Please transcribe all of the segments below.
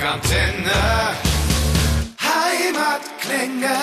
Rockantenne. Heimatklänge.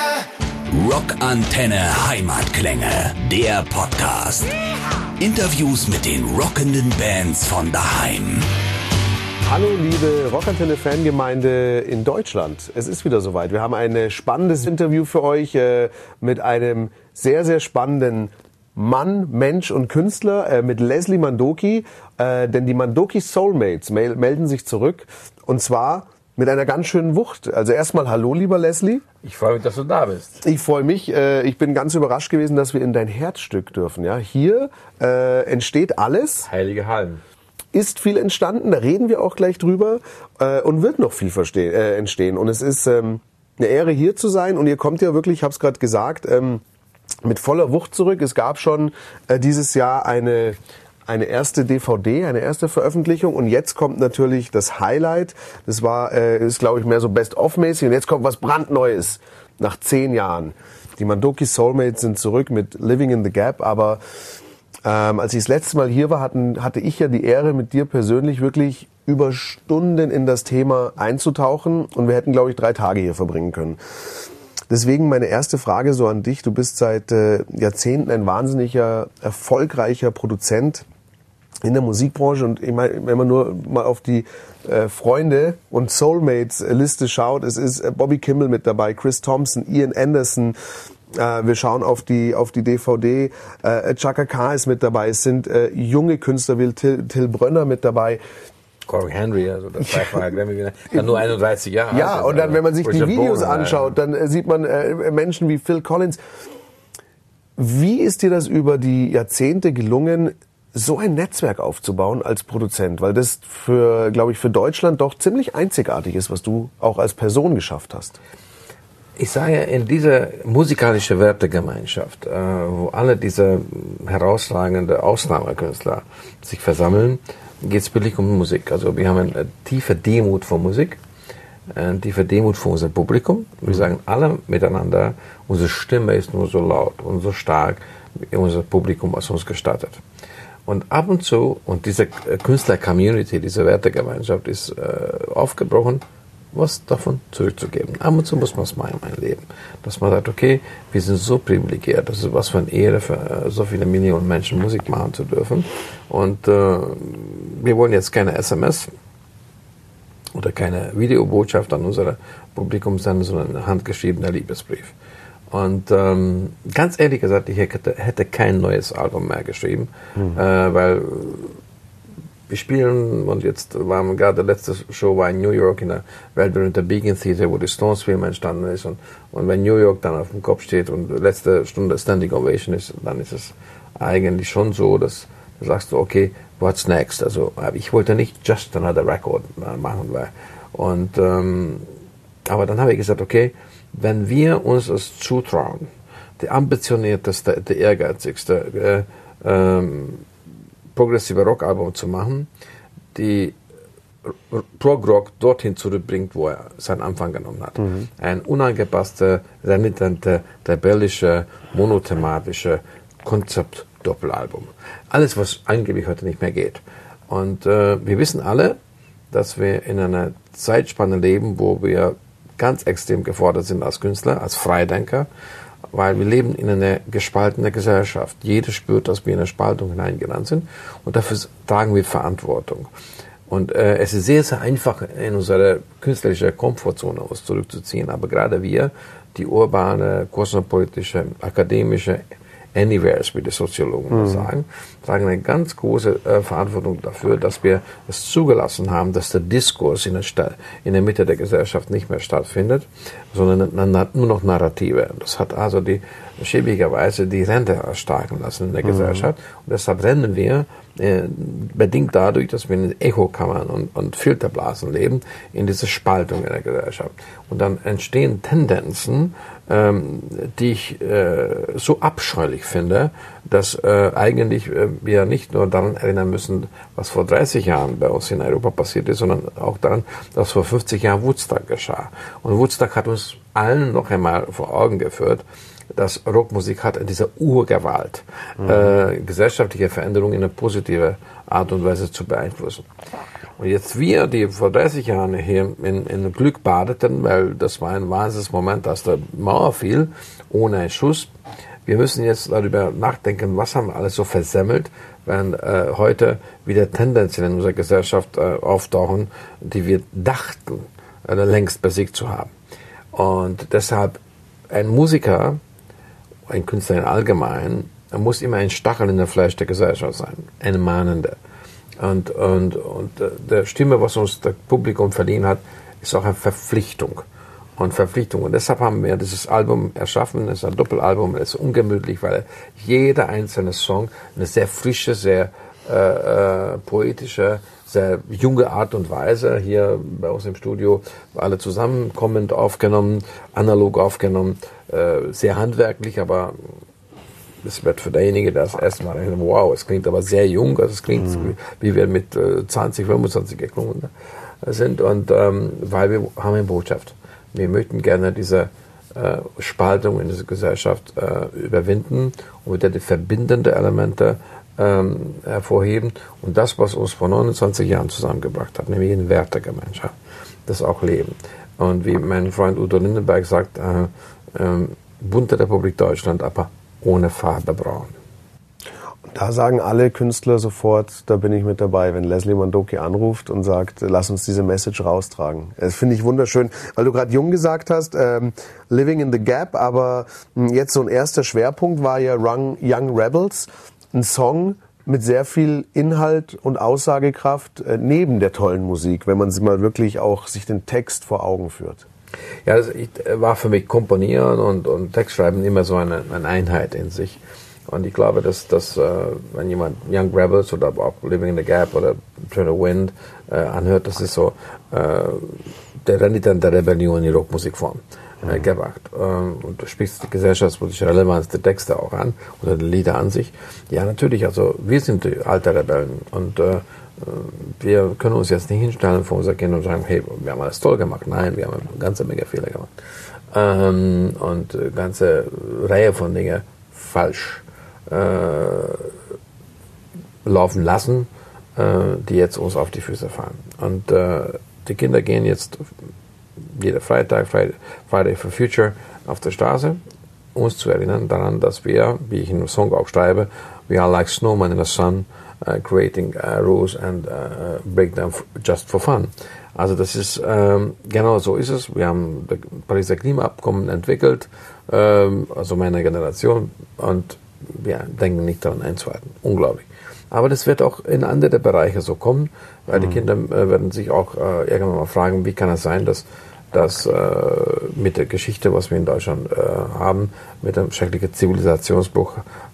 Rockantenne Heimatklänge, der Podcast. Interviews mit den rockenden Bands von daheim. Hallo liebe Rockantenne-Fangemeinde in Deutschland. Es ist wieder soweit. Wir haben ein spannendes Interview für euch mit einem sehr, sehr spannenden Mann, Mensch und Künstler, mit Leslie Mandoki. Denn die Mandoki Soulmates melden sich zurück. Und zwar mit einer ganz schönen Wucht. Also erstmal hallo, lieber Leslie. Ich freue mich, dass du da bist. Ich freue mich. Ich bin ganz überrascht gewesen, dass wir in dein Herzstück dürfen. Ja, hier entsteht alles. Heilige Hallen. Ist viel entstanden, da reden wir auch gleich drüber und wird noch viel entstehen. Und es ist eine Ehre, hier zu sein. Und ihr kommt ja wirklich, ich habe es gerade gesagt, mit voller Wucht zurück. Es gab schon dieses Jahr eine erste DVD, eine erste Veröffentlichung. Und jetzt kommt natürlich das Highlight. Das ist glaube ich mehr so Best-of-mäßig. Und jetzt kommt was brandneues nach 10 Jahren. Die Mandoki Soulmates sind zurück mit Living in the Gap, aber als ich das letzte Mal hier war, hatte ich ja die Ehre, mit dir persönlich wirklich über Stunden in das Thema einzutauchen. Und wir hätten, glaube ich, 3 Tage hier verbringen können. Deswegen meine erste Frage so an dich. Du bist seit Jahrzehnten ein wahnsinniger, erfolgreicher Produzent in der Musikbranche. Und ich meine, wenn man nur mal auf die Freunde und Soulmates-Liste schaut, es ist Bobby Kimmel mit dabei, Chris Thompson, Ian Anderson. Wir schauen auf die DVD. Chaka Khan ist mit dabei. Es sind junge Künstler wie Till Brönner mit dabei. Corey Henry, also das zweifache Grammy-Gewinner, dann nur 31 Jahre. Ja, und dann, wenn man sich die Videos anschaut, dann sieht man Menschen wie Phil Collins. Wie ist dir das über die Jahrzehnte gelungen, so ein Netzwerk aufzubauen als Produzent? Weil das glaube ich, für Deutschland doch ziemlich einzigartig ist, was du auch als Person geschafft hast. Ich sage, in dieser musikalischen Wertegemeinschaft, wo alle diese herausragende Ausnahmekünstler sich versammeln, geht es wirklich um Musik. Also wir haben eine tiefe Demut vor Musik, eine tiefe Demut vor unserem Publikum. Wir sagen alle miteinander, unsere Stimme ist nur so laut und so stark, wie unser Publikum es uns gestattet. Und ab und zu, und diese Künstler-Community, diese Wertegemeinschaft ist aufgebrochen, was davon zurückzugeben. Ab und zu muss man es mal in mein Leben. Dass man sagt, okay, wir sind so privilegiert, das ist was für eine Ehre für so viele Millionen Menschen Musik machen zu dürfen. Und wir wollen jetzt keine SMS oder keine Videobotschaft an unser Publikum senden, sondern ein handgeschriebener Liebesbrief. Und ganz ehrlich gesagt, ich hätte kein neues Album mehr geschrieben, weil wir spielen, und jetzt waren gerade, letzte Show war in New York in der weltberühmten Beacon Theater, wo die Stones-Film entstanden ist. Und wenn New York dann auf dem Kopf steht und letzte Stunde Standing Ovation ist, dann ist es eigentlich schon so, dass du sagst, okay, what's next? Also ich wollte nicht just another record machen. Aber dann habe ich gesagt, okay, wenn wir uns es zutrauen, der ambitionierteste, der ehrgeizigste, progressive Rockalbum zu machen, die Prog-Rock dorthin zurückbringt, wo er seinen Anfang genommen hat. Ein unangepasster, renitente, rebellische, monothematische Konzept-Doppelalbum. Alles, was angeblich heute nicht mehr geht. Und wir wissen alle, dass wir in einer Zeitspanne leben, wo wir ganz extrem gefordert sind als Künstler, als Freidenker, weil wir leben in einer gespaltenen Gesellschaft. Jeder spürt, dass wir in eine Spaltung hineingerannt sind, und dafür tragen wir Verantwortung. Und es ist sehr, sehr einfach, in unsere künstlerische Komfortzone uns zurückzuziehen, aber gerade wir, die urbane, kosmopolitische, akademische Anywheres, wie die Soziologen sagen, tragen eine ganz große Verantwortung dafür, dass wir es zugelassen haben, dass der Diskurs in der Mitte der Gesellschaft nicht mehr stattfindet, sondern nur noch Narrative. Das hat also schäbigerweise die Ränder erstarken lassen in der Gesellschaft. Und deshalb rennen wir, bedingt dadurch, dass wir in Echokammern und Filterblasen leben, in diese Spaltung in der Gesellschaft. Und dann entstehen Tendenzen, die ich so abscheulich finde, dass eigentlich wir nicht nur daran erinnern müssen, was vor 30 Jahren bei uns in Europa passiert ist, sondern auch daran, dass vor 50 Jahren Woodstock geschah. Und Woodstock hat uns allen noch einmal vor Augen geführt, dass Rockmusik hat diese Urgewalt, gesellschaftliche Veränderungen in eine positive Art und Weise zu beeinflussen. Und jetzt wir, die vor 30 Jahren hier in Glück badeten, weil das war ein wahnsinniges Moment, als der Mauer fiel, ohne einen Schuss. Wir müssen jetzt darüber nachdenken, was haben wir alles so versemmelt, wenn heute wieder Tendenzen in unserer Gesellschaft auftauchen, die wir dachten, längst besiegt zu haben. Und deshalb ein Musiker, ein Künstler im Allgemeinen, muss immer ein Stachel in der Fleisch der Gesellschaft sein, ein Mahnender. Und der Stimme, was uns das Publikum verliehen hat, ist auch eine Verpflichtung. Und deshalb haben wir dieses Album erschaffen. Es ist ein Doppelalbum, es ist ungemütlich, weil jeder einzelne Song eine sehr frische, sehr poetische, sehr junge Art und Weise hier bei uns im Studio, alle zusammenkommend aufgenommen, analog aufgenommen, sehr handwerklich, aber es wird für derjenige, der das erste Mal denkt, wow, es klingt aber sehr jung, also es klingt, wie wir mit 20, 25 geklungen sind, und weil wir haben eine Botschaft. Wir möchten gerne diese Spaltung in dieser Gesellschaft überwinden und wieder die verbindenden Elemente hervorheben und das, was uns vor 29 Jahren zusammengebracht hat, nämlich eine Wertegemeinschaft, das auch leben. Und wie mein Freund Udo Lindenberg sagt, bunte Republik Deutschland, aber ohne Farbe braun. Da sagen alle Künstler sofort, da bin ich mit dabei, wenn Leslie Mandoki anruft und sagt, lass uns diese Message raustragen. Das finde ich wunderschön, weil du gerade jung gesagt hast, Living in the Gap, aber jetzt so ein erster Schwerpunkt war ja Young Rebels, ein Song mit sehr viel Inhalt und Aussagekraft neben der tollen Musik, wenn man sie mal wirklich auch sich den Text vor Augen führt. Ja, das war für mich Komponieren und Textschreiben immer so eine Einheit in sich. Und ich glaube, dass wenn jemand Young Rebels oder auch Living in the Gap oder Turn the Wind anhört, das ist so der Renitent der Rebellion in die Rockmusikform gebracht. Und du sprichst die gesellschaftspolitische Relevanz der Texte auch an oder der Lieder an sich. Ja, natürlich, also wir sind die alte Rebellen und wir können uns jetzt nicht hinstellen vor unser Kind und sagen, hey, wir haben alles toll gemacht. Nein, wir haben eine ganze Menge Fehler gemacht. Und eine ganze Reihe von Dingen falsch laufen lassen, die jetzt uns auf die Füße fallen. Und die Kinder gehen jetzt jeden Freitag, Friday for Future, auf der Straße, uns zu erinnern daran, dass wir, wie ich in dem Song auch schreibe, we are like snowmen in the sun, creating rules and break them just for fun. Also das ist, genau so ist es. Wir haben das Pariser Klimaabkommen entwickelt, also meine Generation, und wir denken nicht daran einzuhalten. Unglaublich. Aber das wird auch in andere Bereiche so kommen, weil die Kinder werden sich auch irgendwann mal fragen, wie kann es sein, dass mit der Geschichte, was wir in Deutschland haben, mit dem schrecklichen Zivilisationsbruch,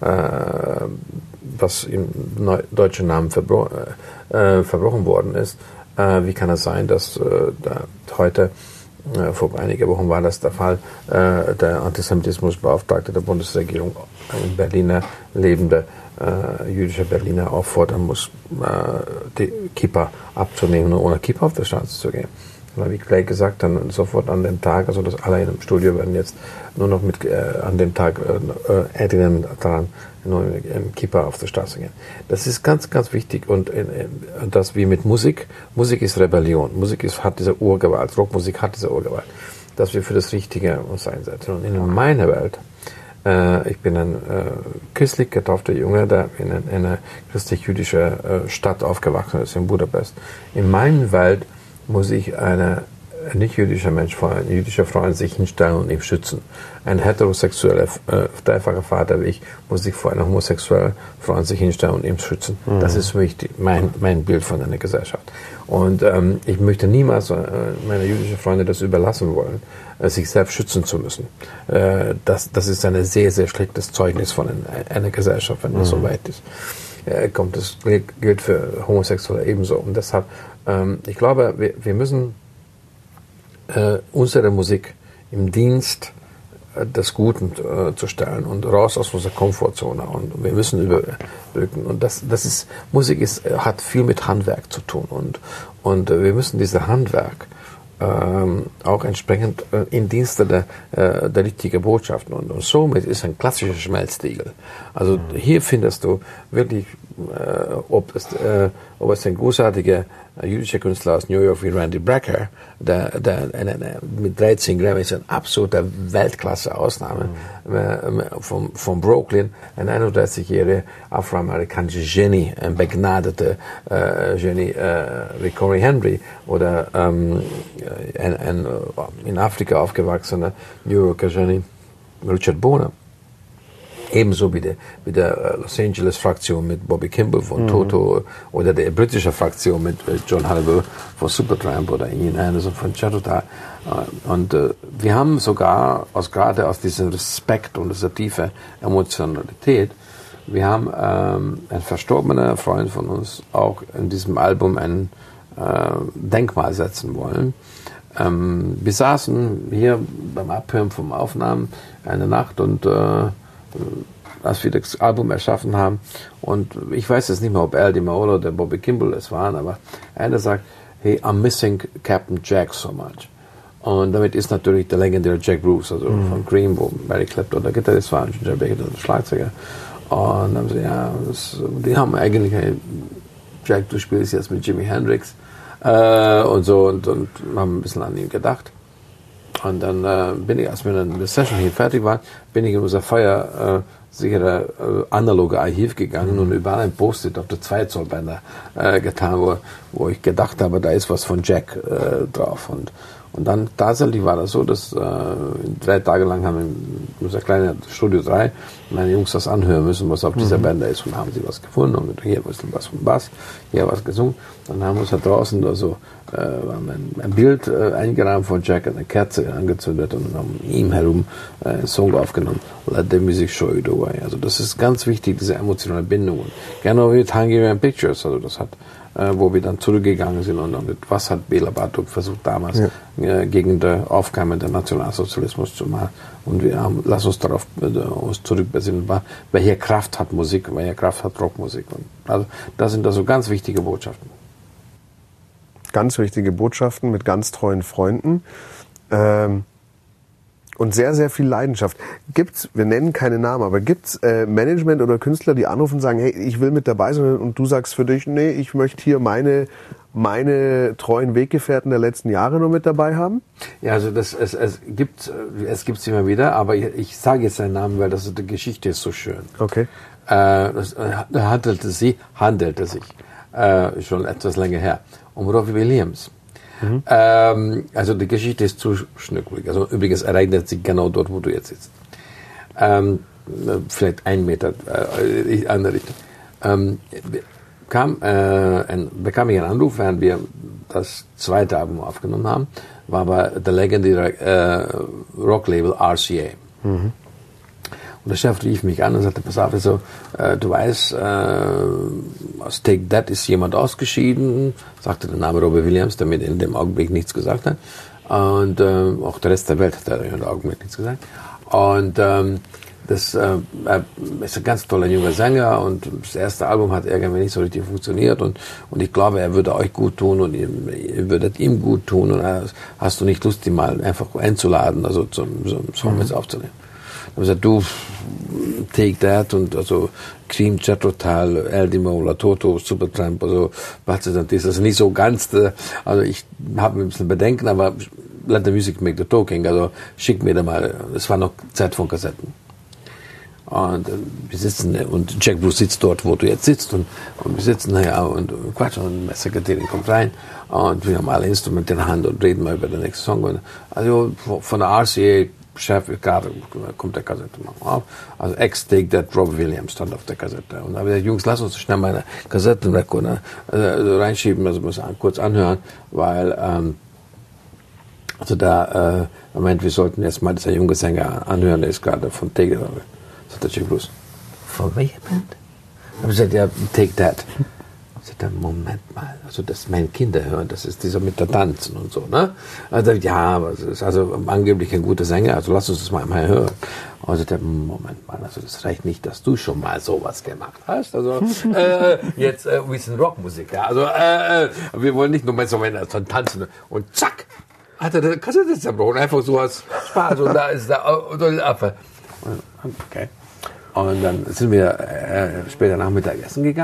was im deutschen Namen verbrochen worden ist, wie kann es sein, dass heute, vor einigen Wochen war das der Fall, der Antisemitismusbeauftragte der Bundesregierung, ein Berliner lebender jüdischer Berliner auffordern muss, die Kippa abzunehmen und ohne Kippa auf der Straße zu gehen. Weil, wie Clay gesagt hat, sofort an dem Tag, also das alle im Studio werden jetzt nur noch an dem Tag erinnern daran, nur im Kippa auf der Straße gehen. Das ist ganz, ganz wichtig, und das wie mit Musik. Musik ist Rebellion. Musik hat diese Urgewalt. Rockmusik hat diese Urgewalt. Dass wir für das Richtige uns einsetzen. Und in meiner Welt, ich bin ein christlich getaufter Junge, der in einer christlich-jüdischen Stadt aufgewachsen ist, in Budapest. In meiner Welt muss ich eine nicht-jüdischer Mensch, ein jüdischer Freund sich hinstellen und ihn schützen. Ein heterosexueller, dreifacher Vater wie ich muss sich vor einer homosexuellen Freund sich hinstellen und ihn schützen. Das ist für mich mein Bild von einer Gesellschaft. Und ich möchte niemals meine jüdischen Freunde das überlassen wollen, sich selbst schützen zu müssen. Das ist ein sehr, sehr schlechtes Zeugnis von einer Gesellschaft, wenn das so weit ist. Das gilt für Homosexuelle ebenso. Und deshalb, ich glaube, wir müssen unsere Musik im Dienst des Guten zu stellen und raus aus unserer Komfortzone, und wir müssen überbrücken. Und Musik hat viel mit Handwerk zu tun, und wir müssen dieses Handwerk auch entsprechend in Dienste der richtigen Botschaften, und somit ist ein klassischer Schmelztiegel. Also hier findest du wirklich, ob aber es ist ein großartiger jüdischer Künstler aus New York wie Randy Brecker, der mit 13 Grammys ein absoluter Weltklasse-Ausnahme von Brooklyn, ein 31-jähriger afroamerikanischer Genie, ein begnadeter Genie wie Corey Henry oder ein in Afrika aufgewachsener New Yorker Genie Richard Boner. Ebenso wie der Los Angeles Fraktion mit Bobby Kimball von Toto oder der britische Fraktion mit John Halliwell von Supertramp oder Ian Anderson von Chatterton. Und wir haben sogar gerade aus diesem Respekt und dieser tiefen Emotionalität, wir haben ein verstorbener Freund von uns auch in diesem Album ein Denkmal setzen wollen. Wir saßen hier beim Abhören vom Aufnahmen eine Nacht und als wir das Album erschaffen haben, und ich weiß jetzt nicht mehr, ob Al Di Meola oder Bobby Kimball es waren, aber einer sagt, hey, I'm missing Captain Jack so much. Und damit ist natürlich der legendäre Jack Bruce, also von Cream, wo Barry Clapton der Gitarrist war und Ginger Baker der Schlagzeuger. Und dann haben sie, ja, die haben eigentlich, hey, Jack, du spielst jetzt mit Jimi Hendrix und so und haben ein bisschen an ihn gedacht. Und dann bin ich, als wir dann mit der Session hier fertig waren, bin ich in unser feuersichere analoge Archiv gegangen und überall ein Post-it auf der 2-Zoll-Bänder getan, wo ich gedacht habe, da ist was von Jack drauf. Und dann tatsächlich war das so, dass 3 Tage lang haben wir in unser kleines Studio 3 meine Jungs das anhören müssen, was auf dieser Bänder ist, und haben sie was gefunden und hier ein bisschen was vom Bass, hier was gesungen. Dann haben wir uns da draußen also ein Bild eingerahmt von Jack, eine Kerze angezündet und haben ihm herum einen Song aufgenommen, Let the Music Show You the Way. Also das ist ganz wichtig, diese emotionale Bindung. Und genau wie mit Hungarian Pictures, also das hat wo wir dann zurückgegangen sind und damit, was hat Bela Bartok versucht damals gegen die Aufkeime der Nationalsozialismus zu machen. Und wir haben, lass uns darauf uns zurückbesinnen, welche Kraft hat Musik, welche Kraft hat Rockmusik. Und also das sind also ganz wichtige Botschaften. Ganz wichtige Botschaften mit ganz treuen Freunden. Und sehr, sehr viel Leidenschaft. Gibt's, wir nennen keine Namen, aber gibt's Management oder Künstler, die anrufen und sagen, hey, ich will mit dabei sein, und du sagst für dich, nee, ich möchte hier meine treuen Weggefährten der letzten Jahre noch mit dabei haben? Ja, also es gibt's immer wieder, aber ich sage jetzt seinen Namen, weil die Geschichte ist so schön. Okay. Das handelte sich schon etwas länger her um Robbie Williams. Also die Geschichte ist zu schnückelig. Also übrigens ereignet sich genau dort, wo du jetzt sitzt. Vielleicht 1 Meter in die andere Richtung. Bekam ich einen Anruf, während wir das 2. Album aufgenommen haben, war aber der legendäre Rocklabel RCA. Und der Chef rief mich an und sagte, pass auf, also, du weißt, aus Take That ist jemand ausgeschieden, sagte der Name Robbie Williams, der mir in dem Augenblick nichts gesagt hat. Und auch der Rest der Welt hat in dem Augenblick nichts gesagt. Und das ist ein ganz toller junger Sänger, und das erste Album hat irgendwie nicht so richtig funktioniert, und ich glaube, er würde euch gut tun und ihr würdet ihm gut tun, und hast du nicht Lust, ihn mal einfach einzuladen, also so einen Song jetzt aufzunehmen. Dann haben wir gesagt, du, Take That, und also Cream, Jethro Tull, Al Di Meola, Toto, Supertramp, also was ist das? Also nicht so ganz, also ich habe ein bisschen Bedenken, aber let the music make the talking, also schick mir da mal, es war noch Zeit von Kassetten. Und wir sitzen, und Jack Bruce sitzt dort, wo du jetzt sitzt, und wir sitzen ja und quatschen, und die Sekretärin kommt rein, und wir haben alle Instrumente in der Hand und reden mal über den nächsten Song. Und also von der RCA Chef, gerade kommt der Kassette auf. Also Take That, Robbie Williams stand auf der Kassette. Und da habe ich gesagt, Jungs, lass uns schnell meine Kassettenrekorder reinschieben, also muss ich kurz anhören, weil Moment, wir sollten jetzt mal dieser junge Sänger anhören, der ist gerade von Take That. Sagt der Jack Bruce, von welcher Band? Da habe ich gesagt, ja, Take That. Sagt er, Moment mal, also das meine Kinder hören, das ist dieser mit der Tanzen und so, ne? Also ja, aber es ist also angeblich ein guter Sänger, also lass uns das mal einmal hören. Und sagt er, Moment mal, also das reicht nicht, dass du schon mal sowas gemacht hast. Also jetzt wir sind Rockmusik, ja. Also wir wollen nicht nur mal so von tanzen, und zack, hat er die Kassette zerbrochen, einfach so als Spaß, und da ist der Affe. Okay. Und dann sind wir später Nachmittag essen gegangen.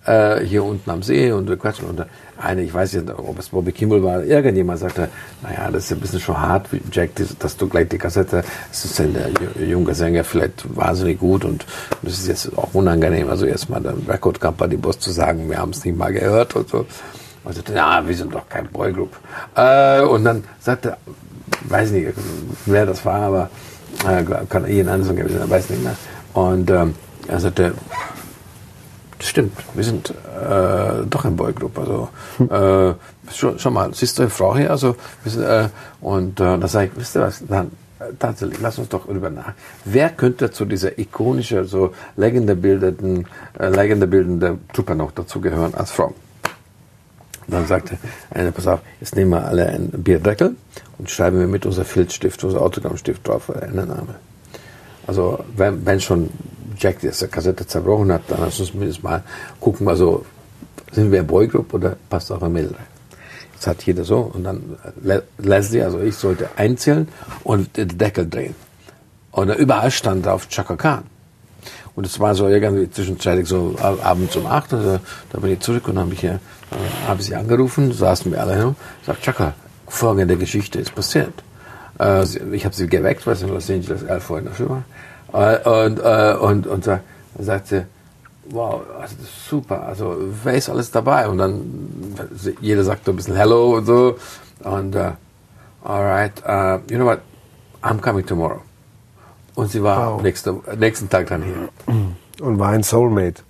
hier unten am See und wir quatschen. Und ich weiß nicht, ob es Bobby Kimball war, irgendjemand sagte, naja, das ist ein bisschen schon hart, Jack, dass du gleich die Kassette, es ist ein junger Sänger, vielleicht wahnsinnig gut und das ist jetzt auch unangenehm, also erstmal der Record Company Boss zu sagen, wir haben es nicht mal gehört und so. Und sagte, ja, wir sind doch kein Boygroup. Und dann sagte, weiß nicht, wer das war, aber kann jeden anderen gewesen sein, weiß nicht mehr. Und er sagte, das stimmt, wir sind doch ein Boygroup. Also schon mal, siehst du eine Frau hier? Also, und da sage ich, wisst ihr was, dann tatsächlich, lass uns doch darüber nach. Wer könnte zu dieser ikonischen, so legendebildende Truppe noch dazugehören als Frau? Dann sagte einer, pass auf, jetzt nehmen wir alle einen Bierdeckel und schreiben wir mit unser Filzstift, unser Autogrammstift drauf einen Namen. Also wenn schon Jack diese Kassette zerbrochen hat, dann lass uns mindestens mal gucken, also sind wir ein Boygroup oder passt auch ein Mädel rein. Das hat jeder so und dann Leslie, also ich sollte einzählen und den Deckel drehen. Und dann überall stand drauf Chaka Khan. Und es war so irgendwie zwischenzeitlich so abends um 8, also da bin ich zurück und habe sie angerufen, saßen wir alle hin, sagt Chaka, folgende Geschichte ist passiert. Ich habe sie geweckt, weil sie in Los Angeles 11 Uhr in der Früh war. Und sagt sie, wow, also das ist super, also wer ist alles dabei? Und dann, jeder sagt so ein bisschen Hello und so. Und alright, you know what, I'm coming tomorrow. Und sie war nächsten Tag dann hier. Und war ein Soulmate.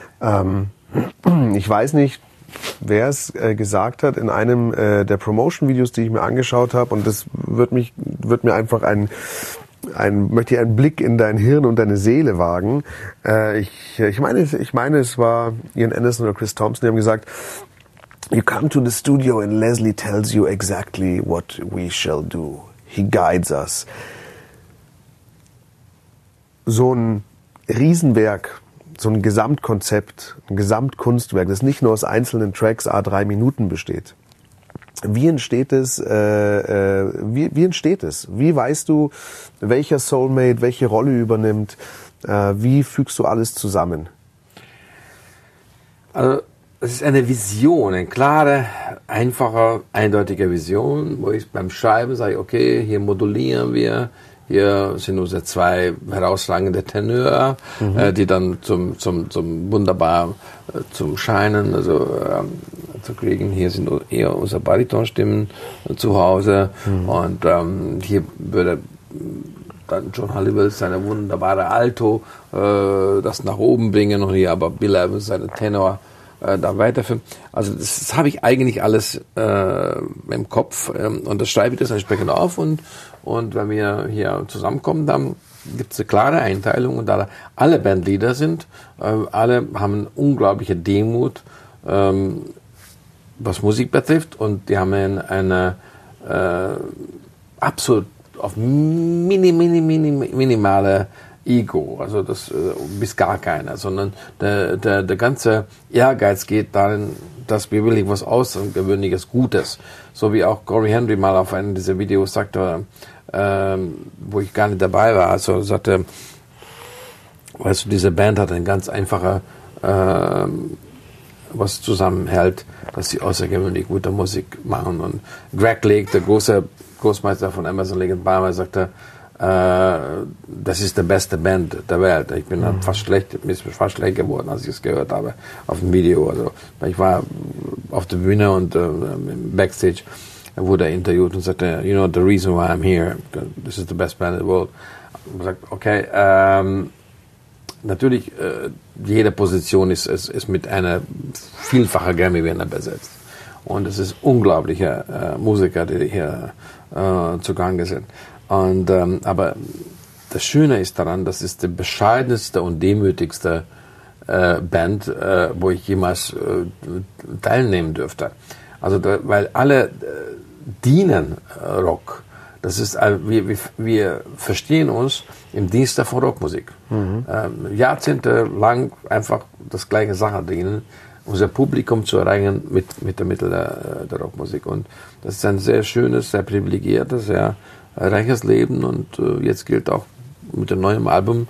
Ich weiß nicht, wer es gesagt hat in einem der Promotion-Videos, die ich mir angeschaut habe. Und das wird mir einfach möchte ich einen Blick in dein Hirn und deine Seele wagen. Ich meine, es war Ian Anderson oder Chris Thompson, die haben gesagt, you come to the studio and Leslie tells you exactly what we shall do. He guides us. So ein Riesenwerk, so ein Gesamtkonzept, ein Gesamtkunstwerk, das nicht nur aus einzelnen Tracks A3 Minuten besteht. Wie entsteht es? Wie entsteht es? Wie weißt du, welcher Soulmate welche Rolle übernimmt? Wie fügst du alles zusammen? Also es ist eine Vision, eine klare, einfache, eindeutige Vision, wo ich beim Schreiben sage, okay, hier modulieren wir. Hier sind unsere zwei herausragende Tenöre, die dann zum wunderbar zum Scheinen, also zu kriegen. Hier sind eher unsere Baritonstimmen zu Hause und hier würde dann John Halliwell seine wunderbare Alto das nach oben bringen und hier aber Bill Evans seine Tenor da weiterführen. Also das habe ich eigentlich alles im Kopf und das schreibe ich das entsprechend auf und wenn wir hier zusammenkommen, dann gibt es eine klare Einteilung und da alle Bandleader sind, alle haben unglaubliche Demut, was Musik betrifft und die haben eine absolut auf minimale Ego, also das bis gar keiner, sondern der ganze Ehrgeiz geht darin, dass wir wirklich was Außergewöhnliches, Gutes, so wie auch Corey Henry mal auf einem dieser Videos sagte, wo ich gar nicht dabei war, also sagte, weißt du, diese Band hat ein ganz einfacher, was zusammenhält, dass sie außergewöhnlich gute Musik machen und Greg Lake, der große Großmeister von Emerson, Lake & Palmer, sagte, das ist die beste Band der Welt. Ich bin dann fast schlecht geworden, als ich es gehört habe auf dem Video. Also ich war auf der Bühne und im Backstage wurde er interviewt und sagte, you know the reason why I'm here, this is the best band in the world. Und sagt, okay, natürlich jede Position ist mit einer vielfachen Grammy-Winner besetzt. Und es ist unglaubliche Musiker, die hier zugange sind. Und aber das Schöne ist daran, das ist die bescheidenste und demütigste Band, wo ich jemals teilnehmen dürfte. Also weil alle dienen Rock. Das ist wir verstehen uns im Dienste von Rockmusik. Jahrzehntelang einfach das gleiche Sache dienen, unser Publikum zu erreichen mit der Mittel der Rockmusik. Und das ist ein sehr schönes, sehr privilegiertes, sehr reiches Leben und jetzt gilt auch mit dem neuen Album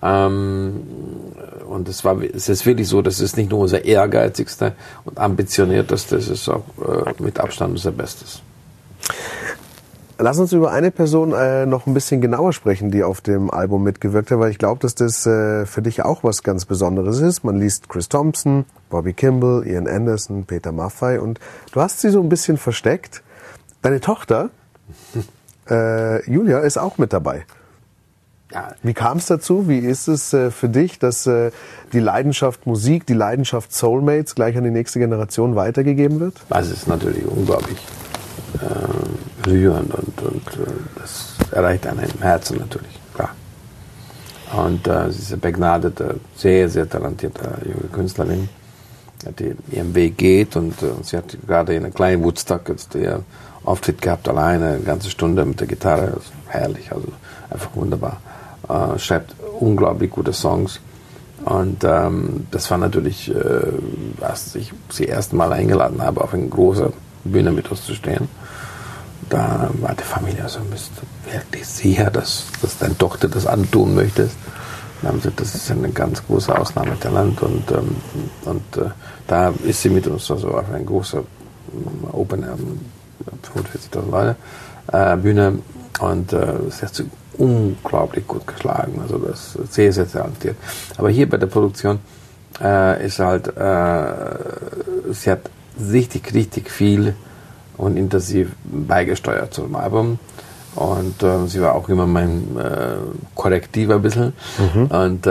Und es ist wirklich so, das ist nicht nur unser ehrgeizigster und ambitioniertester, das ist auch mit Abstand unser Bestes. Lass uns über eine Person noch ein bisschen genauer sprechen, die auf dem Album mitgewirkt hat, weil ich glaube, dass das für dich auch was ganz Besonderes ist. Man liest Chris Thompson, Bobby Kimball, Ian Anderson, Peter Maffay und du hast sie so ein bisschen versteckt. Deine Tochter, Julia, ist auch mit dabei. Ja. Wie kam es dazu? Wie ist es für dich, dass die Leidenschaft Musik, die Leidenschaft Soulmates gleich an die nächste Generation weitergegeben wird? Das ist natürlich unglaublich rührend und das erreicht einen im Herzen natürlich, klar. Und sie ist eine begnadete, sehr, sehr talentierte junge Künstlerin, die ihren Weg geht und sie hat gerade in einem kleinen Woodstock jetzt ihr Auftritt gehabt, alleine, eine ganze Stunde mit der Gitarre, das ist herrlich, also einfach wunderbar. Schreibt unglaublich gute Songs und das war natürlich, als ich sie erst mal eingeladen habe, auf eine große Bühne mit uns zu stehen. Da war die Familie so, bist du wirklich sicher, dass deine Tochter das antun möchtest? Dann haben sie gesagt, das ist eine ganz große Ausnahmetalent und da ist sie mit uns also auf eine große Open Air, 45.000 Leute Bühne und sie hat sie unglaublich gut geschlagen, also das ist sehr, sehr talentiert. Aber hier bei der Produktion ist halt, sie hat richtig viel und intensiv beigesteuert zum Album. Und sie war auch immer mein Korrektiv ein bisschen. Und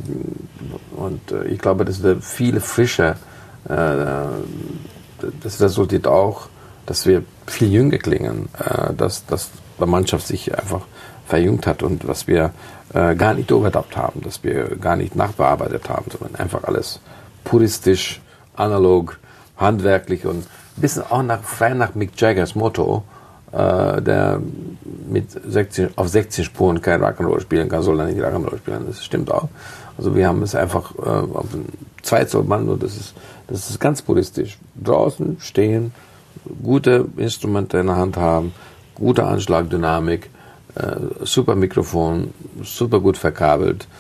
ich glaube, das wird viel frischer. Das resultiert auch, dass wir viel jünger klingen, dass die Mannschaft sich einfach verjüngt hat und was wir gar nicht overdubbt haben, dass wir gar nicht nachbearbeitet haben, sondern einfach alles puristisch, analog, handwerklich und ein bisschen auch frei nach Mick Jaggers Motto, der mit 16 Spuren kein Rock'n'Roll spielen kann, soll er nicht Rock'n'Roll spielen. Das stimmt auch. Also wir haben es einfach auf ein 2-Zoll-Band und das ist ganz puristisch. Draußen stehen, gute Instrumente in der Hand haben, gute Anschlagdynamik, super Mikrofon, super gut verkabelt,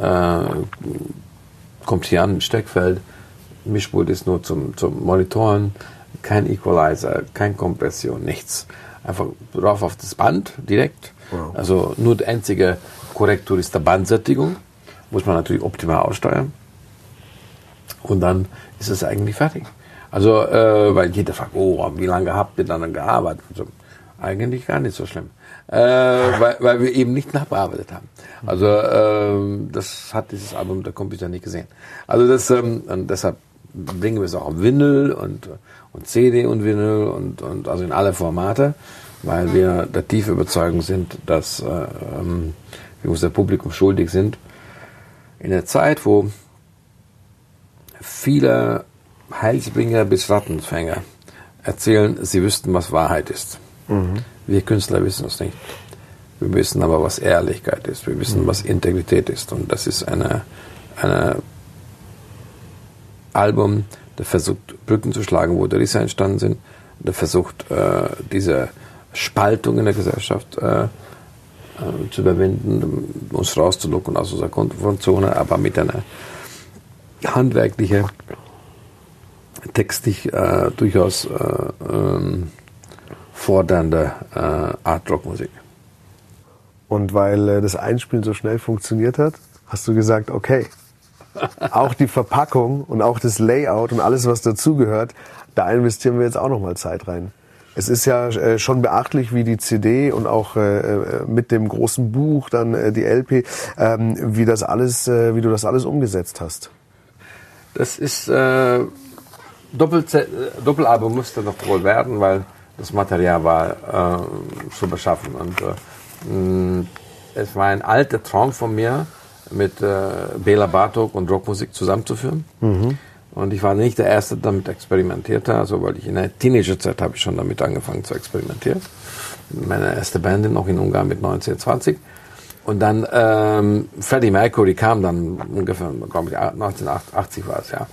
kommt hier an im Steckfeld, Mischpult ist nur zum Monitoren, kein Equalizer, kein Kompression, nichts. Einfach drauf auf das Band direkt. Wow. Also nur die einzige Korrektur ist der Bandsättigung. Muss man natürlich optimal aussteuern. Und dann ist es eigentlich fertig. Also, weil jeder fragt, wie lange habt ihr dann gearbeitet? Also, eigentlich gar nicht so schlimm. Weil wir eben nicht nachbearbeitet haben. Also, das hat dieses Album der Computer nicht gesehen. Also, und deshalb bringen wir es auch auf Vinyl und CD und Vinyl und also in alle Formate, weil wir der tiefe Überzeugung sind, dass wir unser Publikum schuldig sind. In der Zeit, wo viele Heilsbringer bis Rattenfänger erzählen, sie wüssten, was Wahrheit ist. Wir Künstler wissen es nicht. Wir wissen aber, was Ehrlichkeit ist. Wir wissen, was Integrität ist. Und das ist eine Album, der versucht, Brücken zu schlagen, wo die Risse entstanden sind. Der versucht, diese Spaltung in der Gesellschaft zu überwinden, uns rauszulocken aus unserer Komfortzone, aber mit einer handwerklichen, textlich durchaus fordernde Art-Rock-Musik. Und weil das Einspielen so schnell funktioniert hat, hast du gesagt, okay, auch die Verpackung und auch das Layout und alles, was dazugehört, da investieren wir jetzt auch nochmal Zeit rein. Es ist ja schon beachtlich, wie die CD und auch mit dem großen Buch, dann die LP, wie du das alles umgesetzt hast. Das ist Doppelalbum musste noch wohl werden, weil das Material war zu beschaffen. Und es war ein alter Traum von mir, mit Bela Bartok und Rockmusik zusammenzuführen. Und ich war nicht der Erste, der damit experimentierte, also weil ich in der Teenagerzeit habe ich schon damit angefangen zu experimentieren. Meine erste Band noch in Ungarn mit 19, 20. Und dann Freddie Mercury kam dann ungefähr, glaube ich, 1980 war es, ja.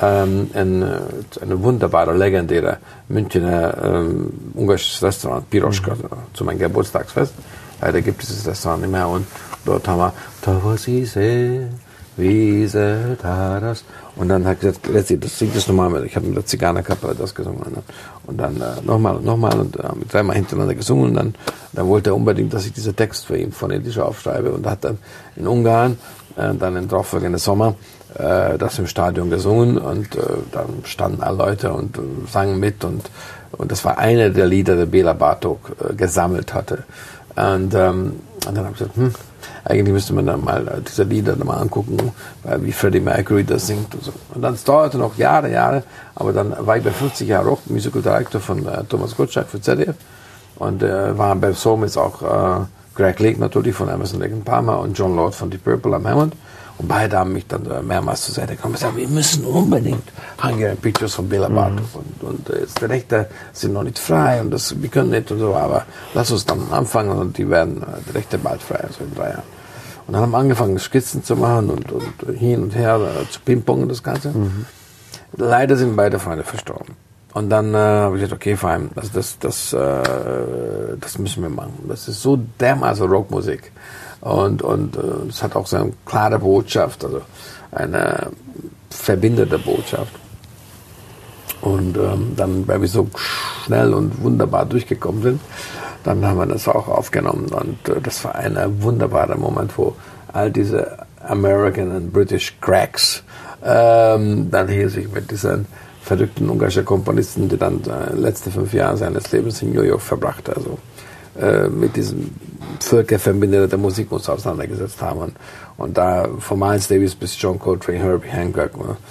Eine wunderbare, legendäre Münchner ungarisches Restaurant, Piroschka, zu meinem Geburtstagsfest. Leider gibt es dieses Restaurant nicht mehr. Und dort haben wir Tavasise, Wiese, Taras. Und dann hat er gesagt, das singt das nochmal. Ich habe mit der Zigarrenkapelle das gesungen. Und dann nochmal und mit 3-mal hintereinander gesungen. Und dann wollte er unbedingt, dass ich diesen Text für ihn phonetisch aufschreibe. Und hat dann in Ungarn, dann im darauffolgenden Sommer, das im Stadion gesungen. Und dann standen alle Leute und sangen mit. Und das war eine der Lieder, die Béla Bartók gesammelt hatte. Und dann habe ich gesagt, eigentlich müsste man dann mal diese Lieder mal angucken, wie Freddie Mercury das singt und so. Und dann dauerte noch Jahre, aber dann war ich bei 50 Jahre Rock, Musical Director von Thomas Gottschalk für ZDF und war bei Soulmates auch Greg Lake natürlich von Emerson, Lake and Palmer und John Lord von Deep Purple am Hammond. Und beide haben mich dann mehrmals zur Seite gekommen und gesagt, wir müssen unbedingt Hungarian Pictures von Béla Bartók und jetzt die Rechte sind noch nicht frei und wir können nicht und so, aber lass uns dann anfangen und die werden die Rechte bald frei, also in 3 Jahren. Und dann haben wir angefangen, Skizzen zu machen und hin und her zu pingpongen das Ganze. Leider sind beide Freunde verstorben. Und dann habe ich gesagt, okay, fein, das müssen wir machen. Das ist so dermaßen Rockmusik. Und es hat auch so eine klare Botschaft, also eine verbindende Botschaft. Und dann, weil wir so schnell und wunderbar durchgekommen sind, dann haben wir das auch aufgenommen. Und das war ein wunderbarer Moment, wo all diese American und British Cracks dann hier sich mit diesen verrückten ungarischen Komponisten, die dann letzte 5 Jahre seines Lebens in New York verbrachte, also mit diesem Völkerverbinder der Musik uns auseinandergesetzt haben. Und da von Miles Davis bis John Coltrane, Herbie Hancock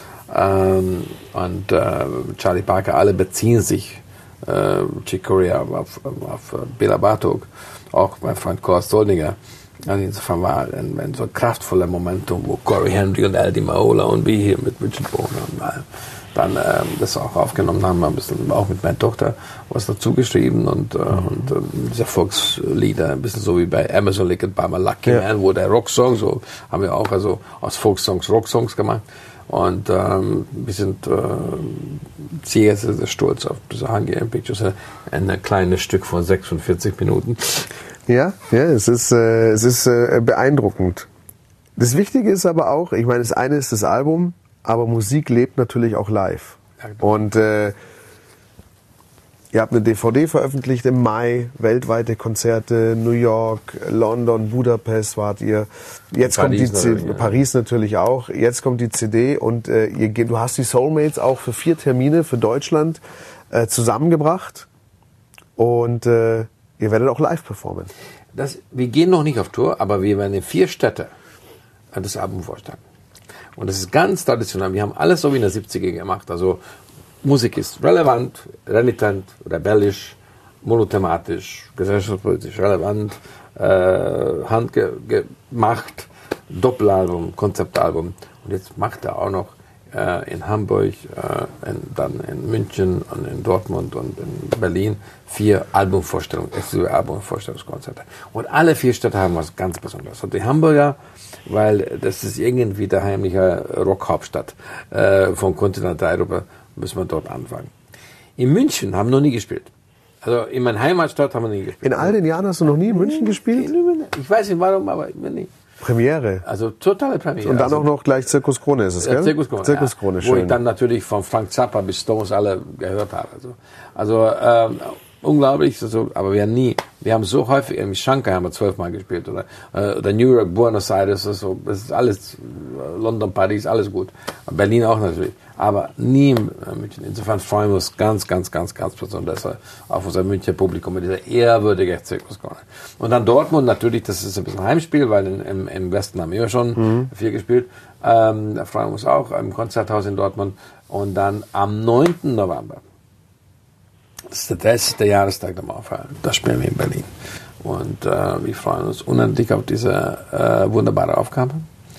und Charlie Parker, alle beziehen sich Chick Corea auf Béla Bartók, auch mein Freund Kurt Soldinger. Also insofern war ein so kraftvoller Momentum, wo Corey Henry und Al Di Meola und wir hier mit Richard Boner dann das auch aufgenommen haben, ein bisschen auch mit meiner Tochter was dazu geschrieben und diese Volkslieder, ein bisschen so wie bei Emerson, Lake and Palmer, Lucky Man, wo der Rocksong, so haben wir auch also aus Folksongs Rocksongs gemacht und wir sind sehr, sehr, sehr stolz auf diese Hungarian Pictures, ein kleines Stück von 46 Minuten. Ja, es ist beeindruckend. Das Wichtige ist aber auch, ich meine, das eine ist das Album, aber Musik lebt natürlich auch live. Und ihr habt eine DVD veröffentlicht im Mai, weltweite Konzerte, New York, London, Budapest wart ihr. Jetzt kommt die CD, Paris natürlich auch. Jetzt kommt die CD und du hast die Soulmates auch für 4 Termine für Deutschland zusammengebracht und ihr werdet auch live performen. Wir gehen noch nicht auf Tour, aber wir werden in 4 Städte das Album vorstellen. Und das ist ganz traditionell. Wir haben alles so wie in der 70er gemacht. Also Musik ist relevant, renitent, rebellisch, monothematisch, gesellschaftspolitisch relevant, handgemacht, Doppelalbum, Konzeptalbum. Und jetzt macht er auch noch in Hamburg, dann in München und in Dortmund und in Berlin 4 Albumvorstellungen, exklusive Albumvorstellungskonzerte. Und alle 4 Städte haben was ganz Besonderes. Und die Hamburger, weil das ist irgendwie der heimliche Rockhauptstadt von Kontinentaleuropa, müssen wir dort anfangen. In München haben wir noch nie gespielt. Also in meiner Heimatstadt haben wir nie gespielt. In all den Jahren hast du noch nie in München gespielt? Ich weiß nicht warum, aber immer nie. Premiere. Also totale Premiere. Und dann auch noch gleich Zirkus Krone ist es, gell? Zirkus Krone, Zirkus Krone, ja. schön. Wo ich dann natürlich von Frank Zappa bis Stones alle gehört habe. Also unglaublich. Aber wir haben so häufig, in Shanghai haben wir 12-mal gespielt oder New York, Buenos Aires, das ist alles, London, Paris, alles gut. Berlin auch natürlich. Aber nie in München. Insofern freuen wir uns ganz, ganz, ganz, ganz besonders auf unser Münchner Publikum mit dieser ehrwürdigen Zirkuskrone. Und dann Dortmund natürlich, das ist ein bisschen Heimspiel, weil im Westen haben wir ja schon 4 gespielt. Da freuen wir uns auch im Konzerthaus in Dortmund. Und dann am 9. November, das ist der 30. Jahrestag der Mauerfall, da spielen wir in Berlin. Und wir freuen uns unendlich auf diese wunderbare Aufgabe.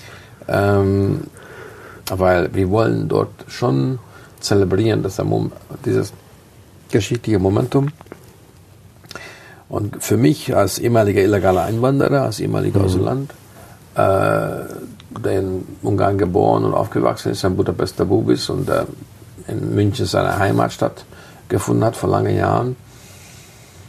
Weil wir wollen dort schon zelebrieren, dieses geschichtliche Momentum. Und für mich als ehemaliger illegaler Einwanderer, als ehemaliger Außenland, der in Ungarn geboren und aufgewachsen ist, ein Budapester Bub ist und in München seine Heimatstadt gefunden hat vor langen Jahren,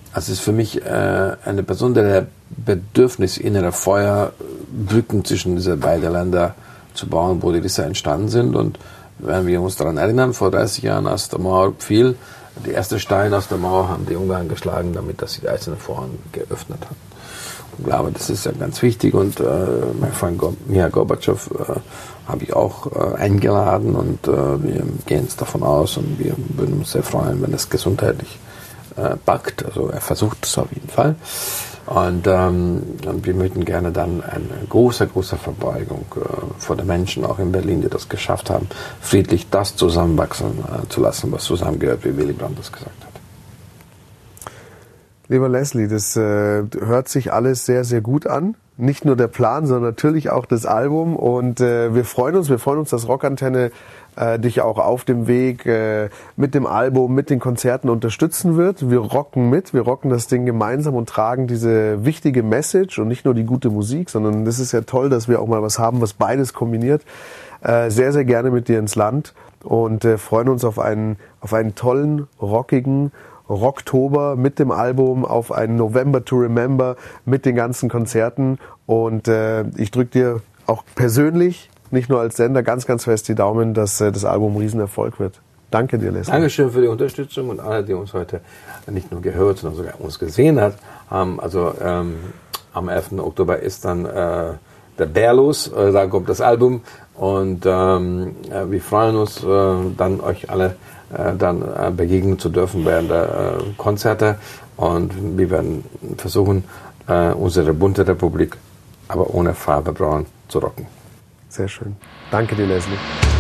Also es ist für mich eine besondere Bedürfnis, innere Feuer, Brücken zwischen diese beiden Länder zu bauen, wo die Risse entstanden sind. Und wenn wir uns daran erinnern, vor 30 Jahren, als der Mauer fiel, die ersten Steine aus der Mauer haben die Ungarn geschlagen, damit dass sie die einzelnen Vorhang geöffnet haben. Ich glaube, das ist ja ganz wichtig. Und mein Freund Michail Gorbatschow habe ich auch eingeladen und wir gehen jetzt davon aus und wir würden uns sehr freuen, wenn es gesundheitlich packt. Also er versucht es auf jeden Fall. Und wir möchten gerne dann eine große Verbeugung vor den Menschen, auch in Berlin, die das geschafft haben, friedlich das zusammenwachsen zu lassen, was zusammengehört, wie Willy Brandt das gesagt hat. Lieber Leslie, das hört sich alles sehr, sehr gut an. Nicht nur der Plan, sondern natürlich auch das Album. Und wir freuen uns, dass Rockantenne dich auch auf dem Weg mit dem Album, mit den Konzerten unterstützen wird. Wir rocken das Ding gemeinsam und tragen diese wichtige Message und nicht nur die gute Musik, sondern das ist ja toll, dass wir auch mal was haben, was beides kombiniert. Sehr, sehr gerne mit dir ins Land und freuen uns auf einen tollen, rockigen Rocktober mit dem Album, auf einen November to Remember mit den ganzen Konzerten. Und ich drücke dir auch persönlich, nicht nur als Sender, ganz, ganz fest die Daumen, dass das Album ein Riesenerfolg wird. Danke dir, Leslie. Dankeschön für die Unterstützung und alle, die uns heute nicht nur gehört, sondern sogar uns gesehen haben. Also am 11. Oktober ist dann der Bär los, da kommt das Album und wir freuen uns dann euch alle dann begegnen zu dürfen während der Konzerte und wir werden versuchen, unsere bunte Republik, aber ohne Farbe braun zu rocken. Sehr schön. Danke dir, Leslie.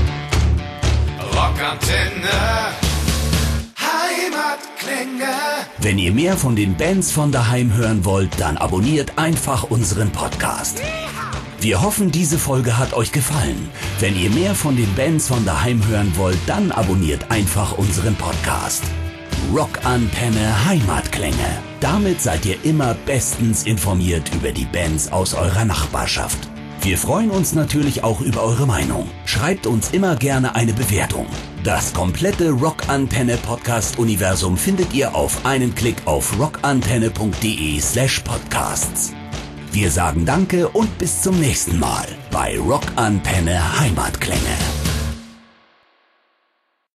Rockantenne, Heimatklänge. Wenn ihr mehr von den Bands von daheim hören wollt, dann abonniert einfach unseren Podcast. Wir hoffen, diese Folge hat euch gefallen. Wenn ihr mehr von den Bands von daheim hören wollt, dann abonniert einfach unseren Podcast. Rockantenne Heimatklänge. Damit seid ihr immer bestens informiert über die Bands aus eurer Nachbarschaft. Wir freuen uns natürlich auch über eure Meinung. Schreibt uns immer gerne eine Bewertung. Das komplette Rockantenne-Podcast-Universum findet ihr auf einen Klick auf rockantenne.de/podcasts. Wir sagen Danke und bis zum nächsten Mal bei Rockantenne Heimatklänge.